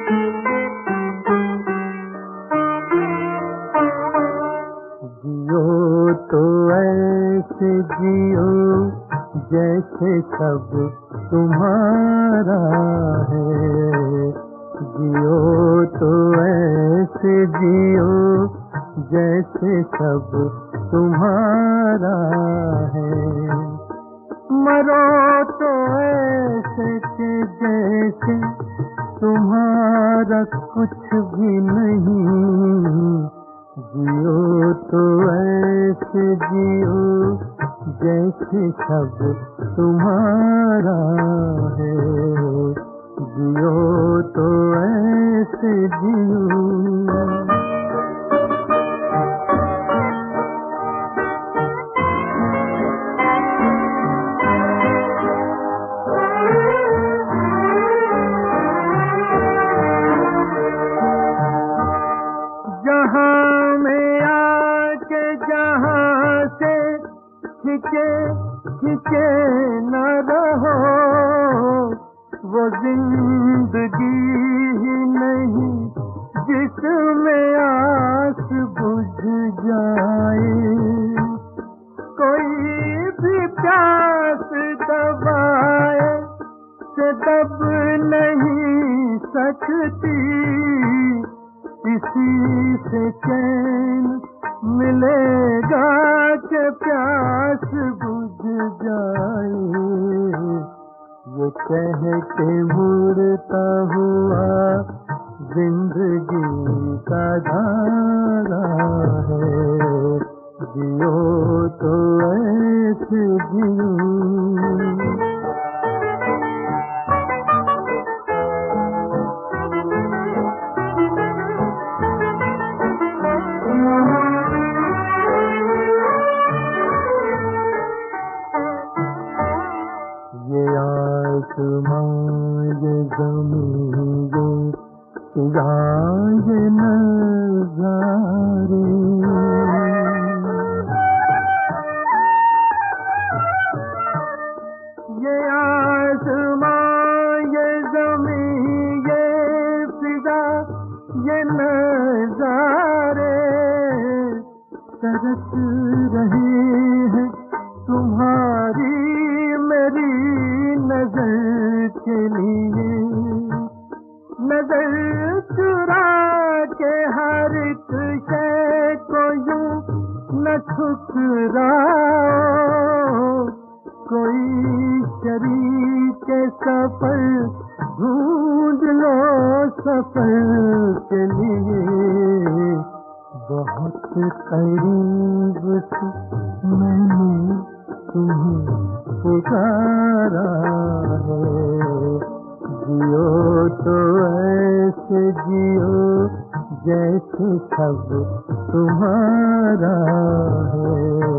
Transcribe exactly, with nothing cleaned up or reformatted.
जियो तो ऐसे जियो जैसे सब तुम्हारा है, जियो तो ऐसे जियो जैसे सब तुम्हारा है। मरो तो ऐसे कि जैसे तुम्हारा कुछ भी नहीं, जियो तो ऐसे जियो जैसे सब तुम्हारा है, जियो तो ऐसे जियो। जहाँ में आके जहाँ से खिंचे खिंचे न रहो, वो जिंदगी ही नहीं जिसमें आस बुझ जाए। कोई भी प्यास दबाए से दब नहीं सकती, इसी से चैन मिलेगा कि प्यास बुझ जाए। ये कह के मुड़ता हुआ जिंदगी का धारा है, जियो तो ऐसे जियो। ये आसमां ये ज़मीं ये फिज़ा ये नज़ारे, ये आसमां ये ज़मीं ये फिज़ा ये नज़ारे तरस रहे हैं तुम्हारी मेरी नजर के लिए। नजर चुरा के हर एक शय को यूं न ठुकराओ, कोई शरीक सफर ढूंढ लो सफर के लिए। बहुत करीब से मैंने तुम्हें पुकारा है, जियो तो ऐसे जियो जैसे सब तुम्हारा है।